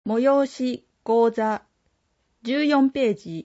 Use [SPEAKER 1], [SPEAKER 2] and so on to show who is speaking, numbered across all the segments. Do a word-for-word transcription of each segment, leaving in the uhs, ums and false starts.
[SPEAKER 1] 催し講座じゅうよんページ。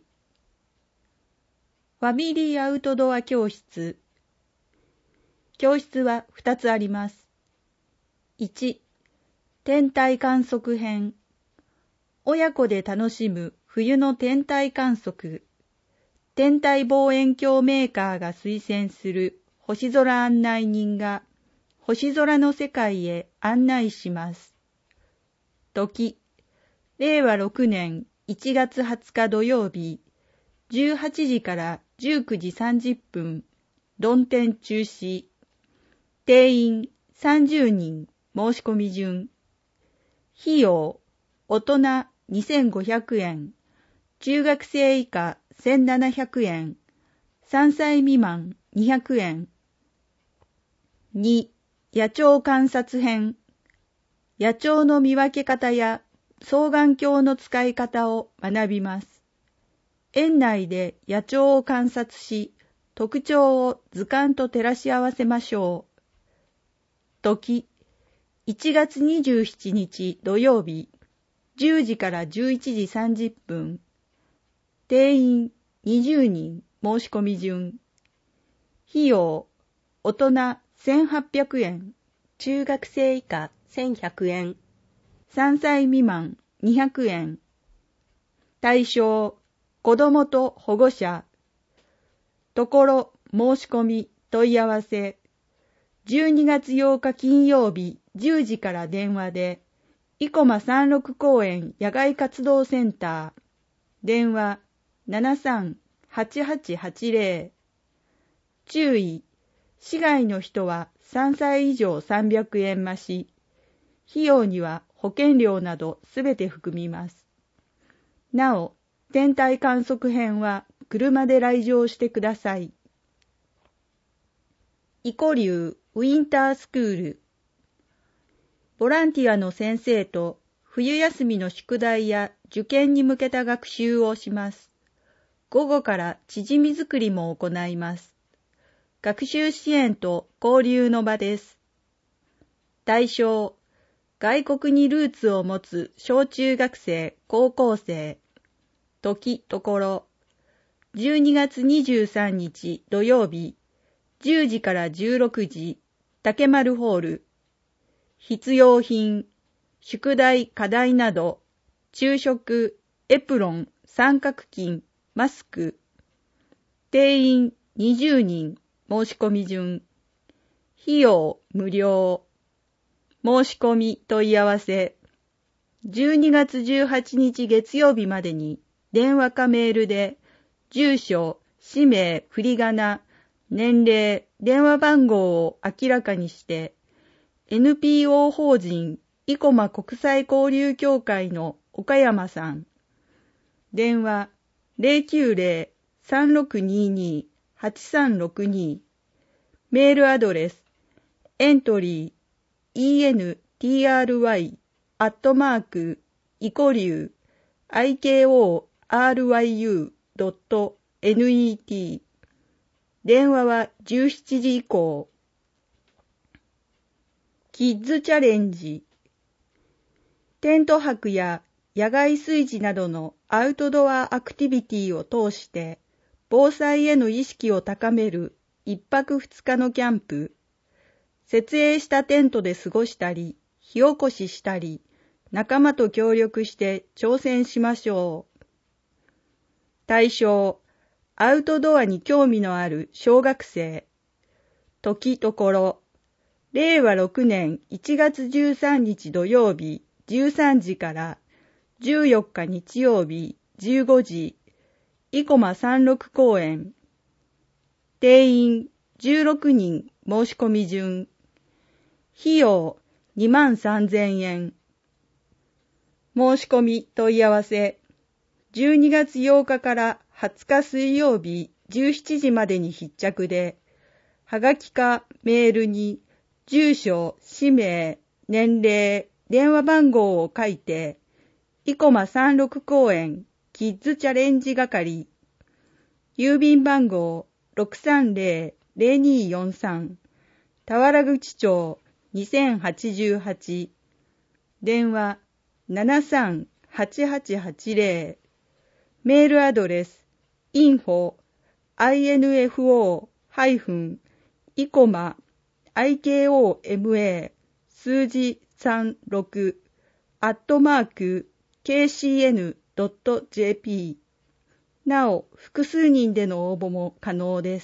[SPEAKER 1] ファミリーアウトドア教室。教室はふたつあります。いち、天体観測編。親子で楽しむ冬の天体観測。天体望遠鏡メーカーが推薦する星空案内人が星空の世界へ案内します。時、れいわろくねんいちがつはつか土曜日、じゅうはちじからじゅうくじさんじゅっぷん、論点中止。定員さんじゅうにん、申し込み順。費用、大人にせんごひゃくえん、中学生以下せんななひゃくえん、さんさい未満にひゃくえん。に、野鳥観察編。野鳥の見分け方や双眼鏡の使い方を学びます。園内で野鳥を観察し、特徴を図鑑と照らし合わせましょう。時、いちがつにじゅうしちにち土曜日、じゅうじからじゅういちじさんじゅっぷん。定員にじゅうにん、申し込み順。費用、大人せんはっぴゃくえん、中学生以下せんひゃくえん、さんさい未満にひゃくえん。対象、子どもと保護者。ところ、申し込み、問い合わせ。じゅうにがつようか金曜日じゅうじから電話で、生駒三六公園野外活動センター。電話ななさんはちはちはちぜろ。注意、市外の人はさんさい以上さんびゃくえん増し。費用には保険料などすべて含みます。なお、天体観測編は車で来場してください。イコ流ウィンタースクール。ボランティアの先生と冬休みの宿題や受験に向けた学習をします。午後からチヂミ作りも行います。学習支援と交流の場です。対象、外国にルーツを持つ小中学生、高校生。時、ところ。じゅうにがつにじゅうさんにち土曜日、じゅうじからじゅうろくじ、竹丸ホール。必要品、宿題、課題など、昼食、エプロン、三角巾、マスク。定員にじゅうにん、申し込み順。費用無料。申し込み問い合わせ。じゅうにがつじゅうはちにち月曜日までに電話かメールで住所、氏名、振り仮名、年齢、電話番号を明らかにして エヌピーオー 法人生駒国際交流協会の岡山さん。電話ゼロきゅうゼロ さんろくにに はちさんろくに。メールアドレスエントリー エントリー アットマークイコリュー ドット ネット。電話はじゅうしちじ以降。キッズチャレンジ。テント泊や野外炊事などのアウトドアアクティビティを通して防災への意識を高める一泊二日のキャンプ。設営したテントで過ごしたり、火起こししたり、仲間と協力して挑戦しましょう。対象、アウトドアに興味のある小学生。時ところ、れいわろくねんいちがつじゅうさんにち土曜日じゅうさんじからじゅうよっか日曜日じゅうごじ、生駒三六公園。定員じゅうろくにん、申し込み順。費用にまんさんぜんえん。申し込み問い合わせ。じゅうにがつようかからはつか水曜日じゅうしちじまでに必着で、はがきかメールに住所、氏名、年齢、電話番号を書いて、生駒三六公園キッズチャレンジ係、郵便番号 ろくさんゼロ ゼロによんさん、田原口町にせんはちじゅうはち、電話ななさんはちはちはちゼロ、メールアドレス インフォ アイエヌエフオー イコマ アイケーオーエムエー 数字さんろくアットマーク ケーシーエヌドットジェーピー。なお、複数人での応募も可能です。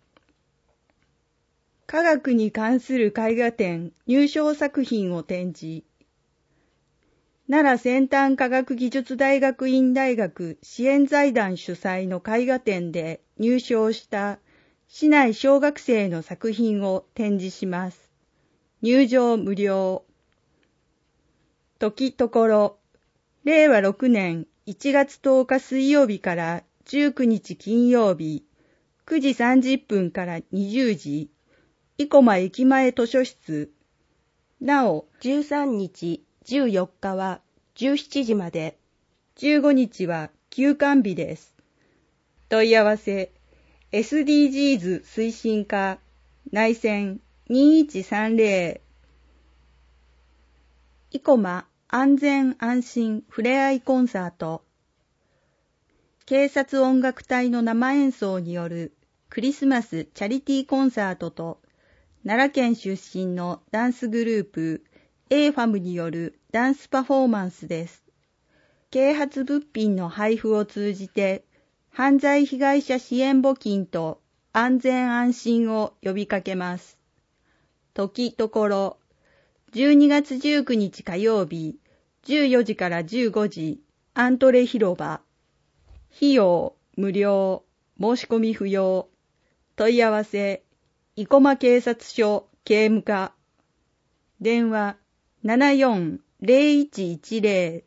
[SPEAKER 1] 科学に関する絵画展入賞作品を展示。奈良先端科学技術大学院大学支援財団主催の絵画展で入賞した市内小学生の作品を展示します。入場無料。時ところ、れいわろくねんいちがつとおか水曜日からじゅうくにち金曜日、くじさんじゅっぷんからにじゅうじ、生駒駅前図書室。なお、じゅうさんにち、じゅうよっかはじゅうしちじまで、じゅうごにちは休館日です。問い合わせ、エスディージーズ 推進課、内線にいちさんゼロ、生駒安全安心ふれあいコンサート。警察音楽隊の生演奏によるクリスマスチャリティーコンサートと、奈良県出身のダンスグループ エーファム によるダンスパフォーマンスです。啓発物品の配布を通じて、犯罪被害者支援募金と安全安心を呼びかけます。時ところ、じゅうにがつじゅうくにち火曜日、じゅうよじからじゅうごじ、アントレ広場。費用無料、申し込み不要。問い合わせ、生駒警察署警務課。電話ななよんゼロいちいちゼロ。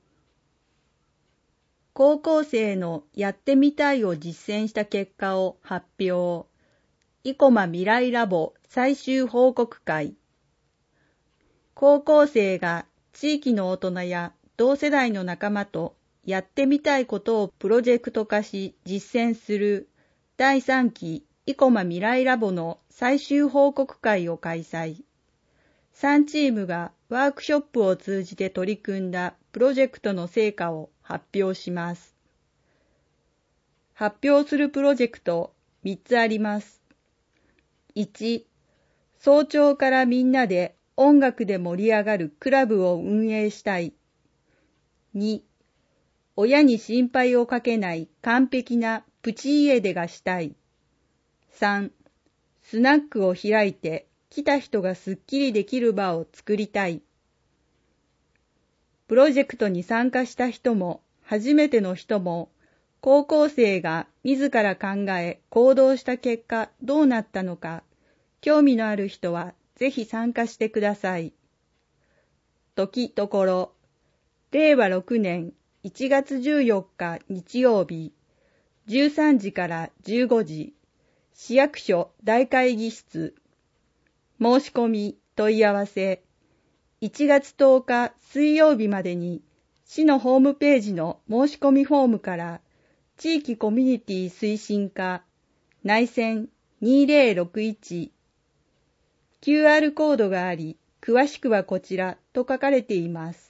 [SPEAKER 1] 高校生のやってみたいを実践した結果を発表。生駒未来ラボ最終報告会。高校生が地域の大人や同世代の仲間とやってみたいことをプロジェクト化し実践するだいさんき生駒未来ラボの最終報告会を開催。さんチームがワークショップを通じて取り組んだプロジェクトの成果を発表します。発表するプロジェクトみっつあります。いち、早朝からみんなで音楽で盛り上がるクラブを運営したい。に、親に心配をかけない完璧なプチ家出がしたい。さん、スナックを開いて来た人がすっきりできる場を作りたい。プロジェクトに参加した人も初めての人も高校生が自ら考え行動した結果どうなったのか、興味のある人はぜひ参加してください。時ところ、れいわろくねんいちがつじゅうよっか日曜日、じゅうさんじからじゅうごじ、市役所大会議室。申し込み問い合わせ、いちがつとおか水曜日までに市のホームページの申し込みフォームから地域コミュニティ推進課内線にせんろくじゅういち キューアール コードがあり、詳しくはこちらと書かれています。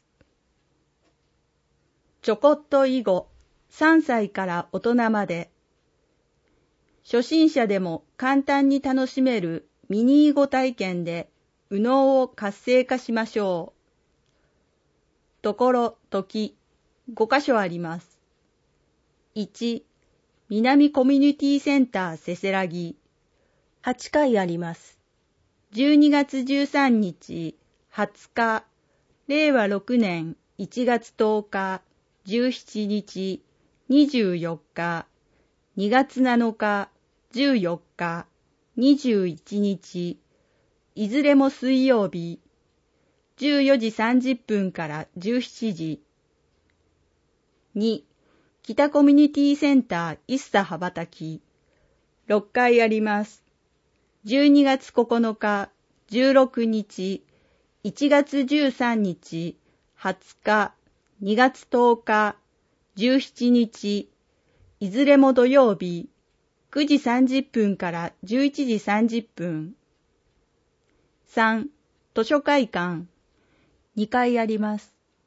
[SPEAKER 1] ちょこっと囲碁、さんさいから大人まで。初心者でも簡単に楽しめるミニ囲碁体験で右脳を活性化しましょう。ところ、時、ごかしょあります。いち、南コミュニティセンターせせらぎ。はちかいあります。じゅうにがつじゅうさんにち、はつか、れいわろくねんいちがつとおか、じゅうしちにち、にじゅうよっか、にがつなのか、じゅうよっか、にじゅういちにち、いずれも水曜日、じゅうよじさんじゅっぷんからじゅうしちじ。に、北コミュニティセンター一茶羽ばたき。ろっかいあります。じゅうにがつここのか、じゅうろくにち、いちがつじゅうさんにち、はつか、にがつとおか、じゅうしちにち、いずれも土曜日、くじさんじゅっぷんからじゅういちじさんじゅっぷん。さん、図書会館。にかいあります。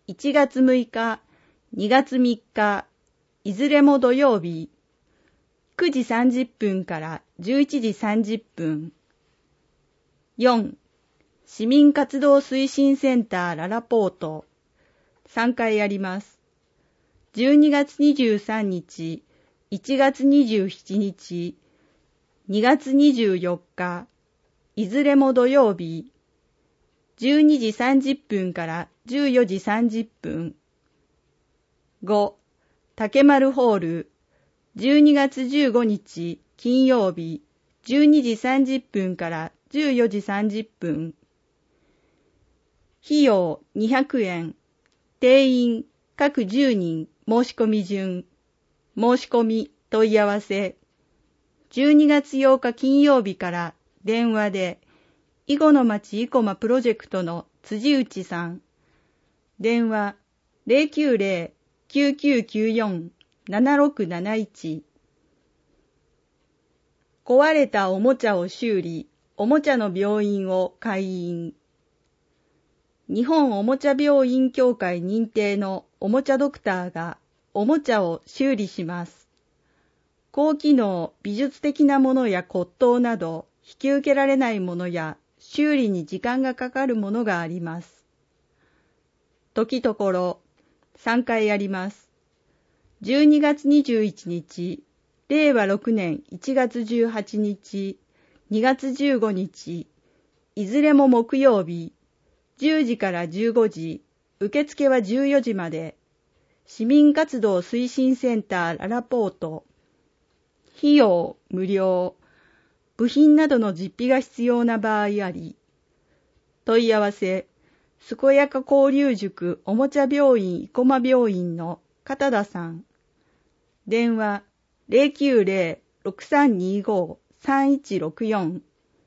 [SPEAKER 1] いちがつむいか、にがつみっか、いずれも土曜日、くじさんじゅっぷんからじゅういちじさんじゅっぷん。よん. 市民活動推進センターララポート。さんかいあります。じゅうにがつにじゅうさんにち、いちがつにじゅうしちにち、にがつにじゅうよっか、いずれも土曜日、じゅうにじさんじゅっぷんからじゅうよじさんじゅっぷん。ご. 竹丸ホール、じゅうにがつじゅうごにち金曜日、じゅうにじさんじゅっぷんからじゅうよじさんじゅっぷん。費用にひゃくえん。定員各じゅうにん申し込み順。申し込み問い合わせ。じゅうにがつようか金曜日から電話で、囲碁の町生駒プロジェクトの辻内さん。電話 ゼロきゅうゼロ きゅうきゅうきゅうよん ななろくなないち。壊れたおもちゃを修理、おもちゃの病院を開院。日本おもちゃ病院協会認定のおもちゃドクターがおもちゃを修理します。高機能、美術的なものや骨董など引き受けられないものや修理に時間がかかるものがあります。時ところさんかいあります。じゅうにがつにじゅういちにち、れいわろくねんいちがつじゅうはちにち、にがつじゅうごにち、いずれも木曜日、じゅうじからじゅうごじ、受付はじゅうよじまで、市民活動推進センターララポート。費用無料。部品などの実費が必要な場合あり。問い合わせ、健やか交流塾おもちゃ病院生駒病院の片田さん。電話 ゼロきゅうゼロ ろくさんにご さんいちろくよん。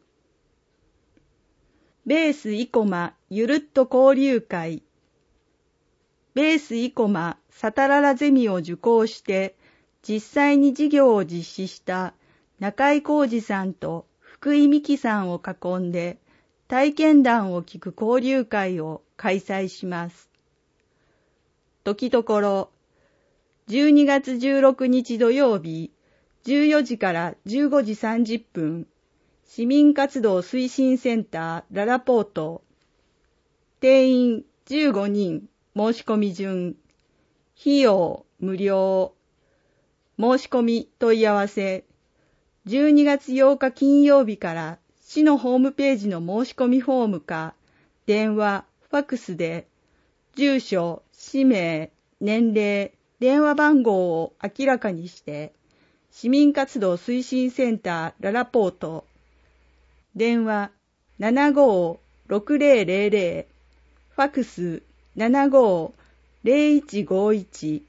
[SPEAKER 1] ベース生駒ゆるっと交流会。ベース生駒サタララゼミを受講して実際に授業を実施した中井浩二さんと福井美希さんを囲んで体験談を聞く交流会を開催します。時ところじゅうにがつじゅうろくにち土曜日じゅうよじからじゅうごじさんじゅっぷん市民活動推進センターララポート。定員じゅうごにん申し込み順。費用無料。申し込み問い合わせ。じゅうにがつようか金曜日から市のホームページの申し込みフォームか電話、ファックスで住所、氏名、年齢、電話番号を明らかにして市民活動推進センターララポート。電話 ななごーろくぜろぜろぜろ、ファックス ななごーぜろいちごいち。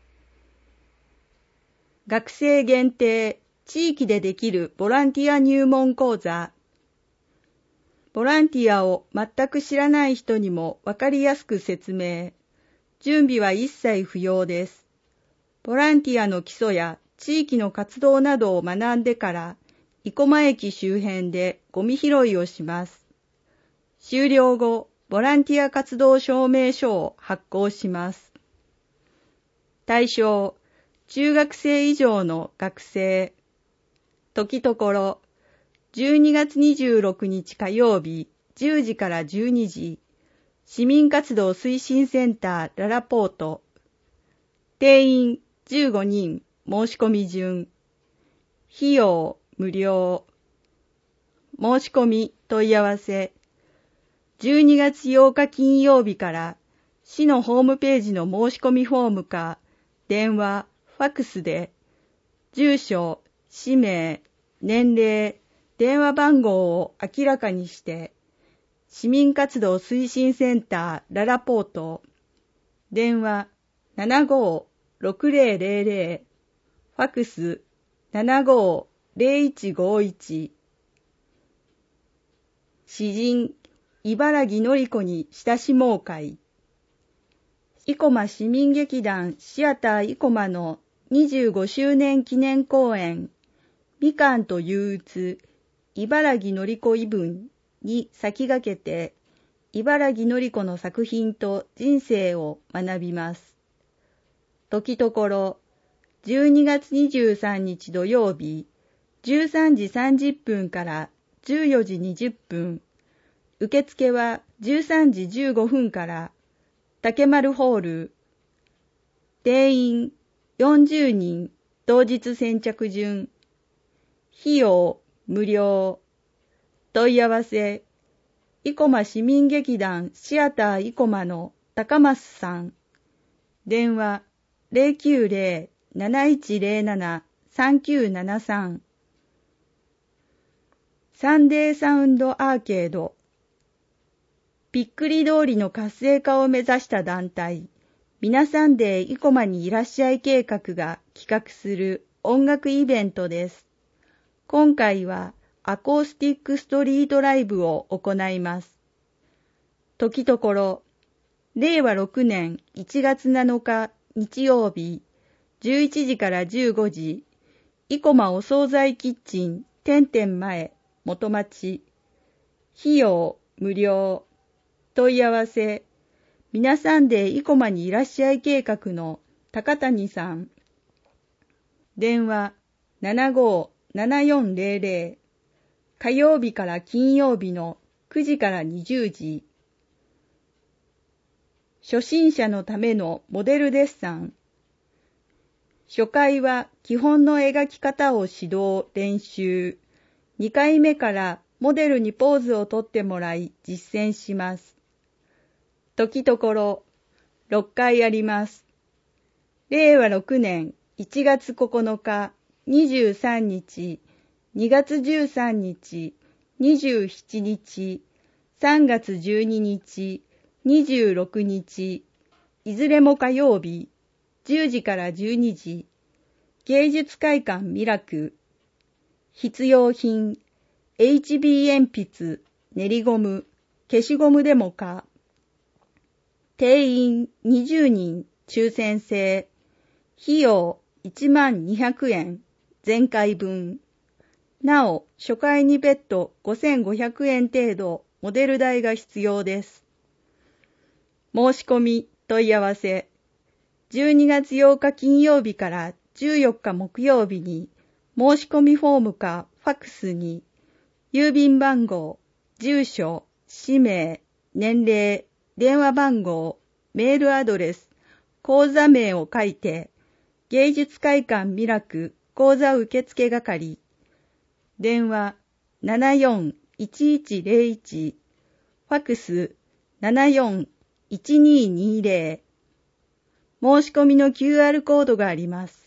[SPEAKER 1] 学生限定、地域でできるボランティア入門講座。ボランティアを全く知らない人にもわかりやすく説明。準備は一切不要です。ボランティアの基礎や地域の活動などを学んでから、生駒駅周辺でゴミ拾いをします。終了後、ボランティア活動証明書を発行します。対象、中学生以上の学生。時ところ、じゅうにがつにじゅうろくにち火曜日じゅうじからじゅうにじ、市民活動推進センターララポート。定員じゅうごにん申し込み順。費用無料。申し込み問い合わせ。じゅうにがつようか金曜日から市のホームページの申し込みフォームか電話、ファックスで住所、氏名、年齢、電話番号を明らかにして市民活動推進センターララポート。電話 ななごーろくぜろぜろぜろ、ファックス ななごーぜろいちごいち。詩人茨城のり子に親しもう会。生駒市民劇団シアター生駒のにじゅうごしゅうねん記念公演みかんと憂鬱茨城のり子異文に先駆けて茨城のり子の作品と人生を学びます。時ところ、じゅうにがつにじゅうさんにち土曜日、じゅうさんじさんじゅっぷんからじゅうよじにじゅっぷん、受付はじゅうさんじじゅうごふんから、竹丸ホール、定員よんじゅうにん、当日先着順、費用無料、問い合わせ、生駒市民劇団シアター生駒の高松さん、電話 ゼロきゅうゼロ なないちゼロなな さんきゅうななさん、サンデーサウンドアーケード、びっくり通りの活性化を目指した団体、皆さんで生駒にいらっしゃい計画が企画する音楽イベントです。今回はアコースティックストリートライブを行います。時ところ、れいわろくねんいちがつなのか日曜日、じゅういちじからじゅうごじ、生駒お惣菜キッチン点々前元町、費用無料、問い合わせ、皆さんで生駒にいらっしゃい計画の高谷さん、電話 ななごーななよんゼロゼロ、火曜日から金曜日のくじからにじゅうじ、初心者のためのモデルデッサン、初回は基本の描き方を指導練習、にかいめからモデルにポーズをとってもらい実践します。時ところ、ろっかいあります。れいわろくねんいちがつここのか、にじゅうさんにち、にがつじゅうさんにち、にじゅうしちにち、さんがつじゅうににち、にじゅうろくにち、いずれも火曜日、じゅうじからじゅうにじ、芸術会館ミラク、必要品、エイチビー 鉛筆、練りゴム、消しゴムでもか、定員にじゅうにん、抽選制、費用いちまんにひゃくえん、前回分。なお、初回に別途ごせんごひゃくえん程度、モデル代が必要です。申し込み、問い合わせ、じゅうにがつようか金曜日からじゅうよっか木曜日に、申し込みフォームかファックスに、郵便番号、住所、氏名、年齢、電話番号、メールアドレス、講座名を書いて、芸術会館ミラク講座受付係、電話 ななよんいちいちゼロいち、ファックス ななよんいちににゼロ、申し込みの キューアール コードがあります。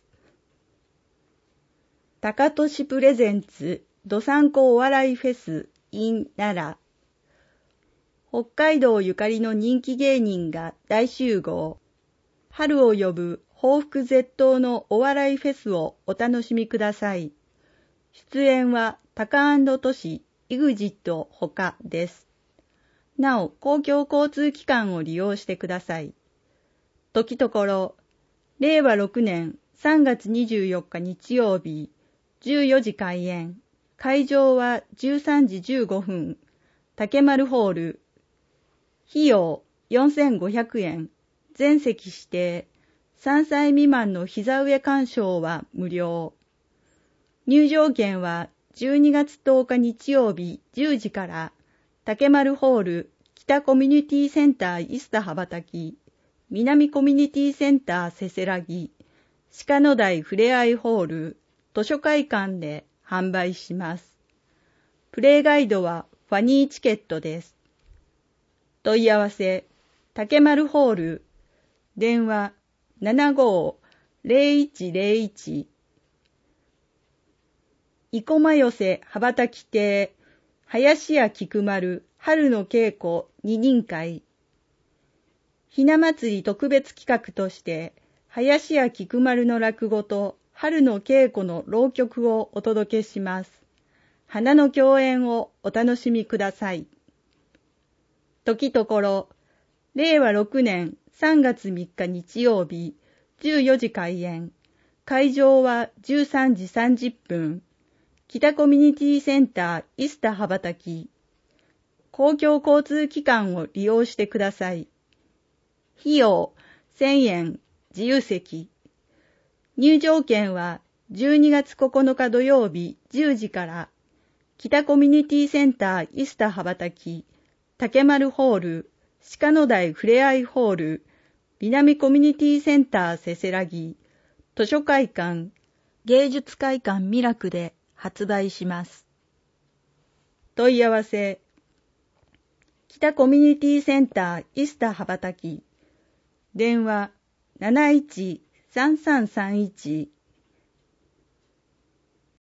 [SPEAKER 1] 高俊プレゼンツどさんこお笑いフェス in 奈良、北海道ゆかりの人気芸人が大集合。春を呼ぶ報復絶倒のお笑いフェスをお楽しみください。出演はタカ&トシ、イグジットほかです。なお、公共交通機関を利用してください。時ところ、れいわろくねんさんがつにじゅうよっか日曜日、じゅうよじ開演。会場はじゅうさんじじゅうごふん、竹丸ホール。費用よんせんごひゃくえん、全席指定、さんさい未満の膝上鑑賞は無料。入場券はじゅうにがつとおか日曜日じゅうじから、竹丸ホール北コミュニティセンターイスタ羽ばたき、南コミュニティセンターせせらぎ、鹿野台ふれあいホール、図書会館で販売します。プレイガイドはファニーチケットです。問い合わせ、竹丸ホール、電話 ななごーぜろいちぜろいち、生駒寄せ羽ばたき亭、林家菊丸春の稽古二人会。ひな祭り特別企画として、林家菊丸の落語と春の稽古の浪曲をお届けします。花の共演をお楽しみください。時ところ、れいわろくねんさんがつみっか日曜日、じゅうよじ開演。会場はじゅうさんじさんじゅっぷん。北コミュニティセンターイスタ羽ばたき。 公共交通機関を利用してください。費用せんえん、自由席。入場券はじゅうにがつここのか土曜日じゅうじから北コミュニティセンターイスタ羽ばたき、竹丸ホール、鹿野台ふれあいホール、南コミュニティセンターせせらぎ、図書会館、芸術会館ミラクで発売します。問い合わせ、北コミュニティセンターイスタ羽ばたき、電話 なないちさんさんさんいち